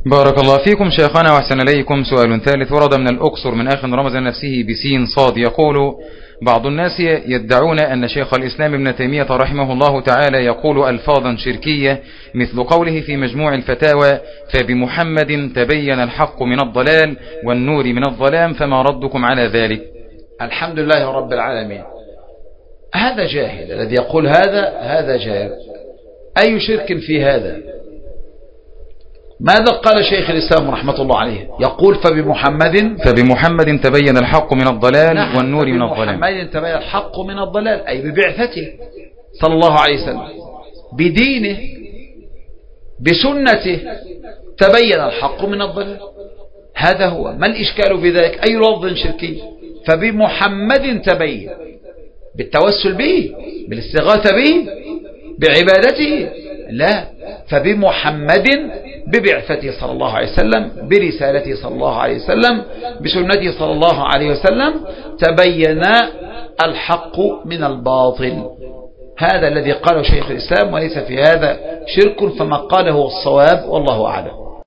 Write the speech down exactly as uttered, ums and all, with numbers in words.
بارك الله فيكم شيخنا وأحسن إليكم. سؤال ثالث ورد من الأقصر من أخ رمز نفسه بسين صاد يقول: بعض الناس يدعون أن شيخ الإسلام ابن تيمية رحمه الله تعالى يقول ألفاظا شركية مثل قوله في مجموع الفتاوى: فبمحمد تبين الحق من الضلال والنور من الظلام، فما ردكم على ذلك؟ الحمد لله رب العالمين. هذا جاهل الذي يقول هذا، هذا جاهل. أي شرك في هذا؟ ماذا قال شيخ الإسلام رحمة الله عليه؟ يقول فبمحمد فبمحمد تبين الحق من الضلال نعم والنور من الظلام. بمحمد تبين الحق من الضلال أي ببعثته صلى الله عليه وسلم، بدينه، بسنته تبين الحق من الضلال. هذا هو. ما الإشكال في ذلك؟ أي لفظ شركي؟ فبمحمد تبين، بالتوسل به، بالاستغاثة به، بعبادته؟ لا، فبمحمد ببعثته صلى الله عليه وسلم، برسالته صلى الله عليه وسلم، بسنته صلى الله عليه وسلم تبين الحق من الباطل. هذا الذي قاله شيخ الإسلام، وليس في هذا شرك، فما قاله الصواب والله أعلم.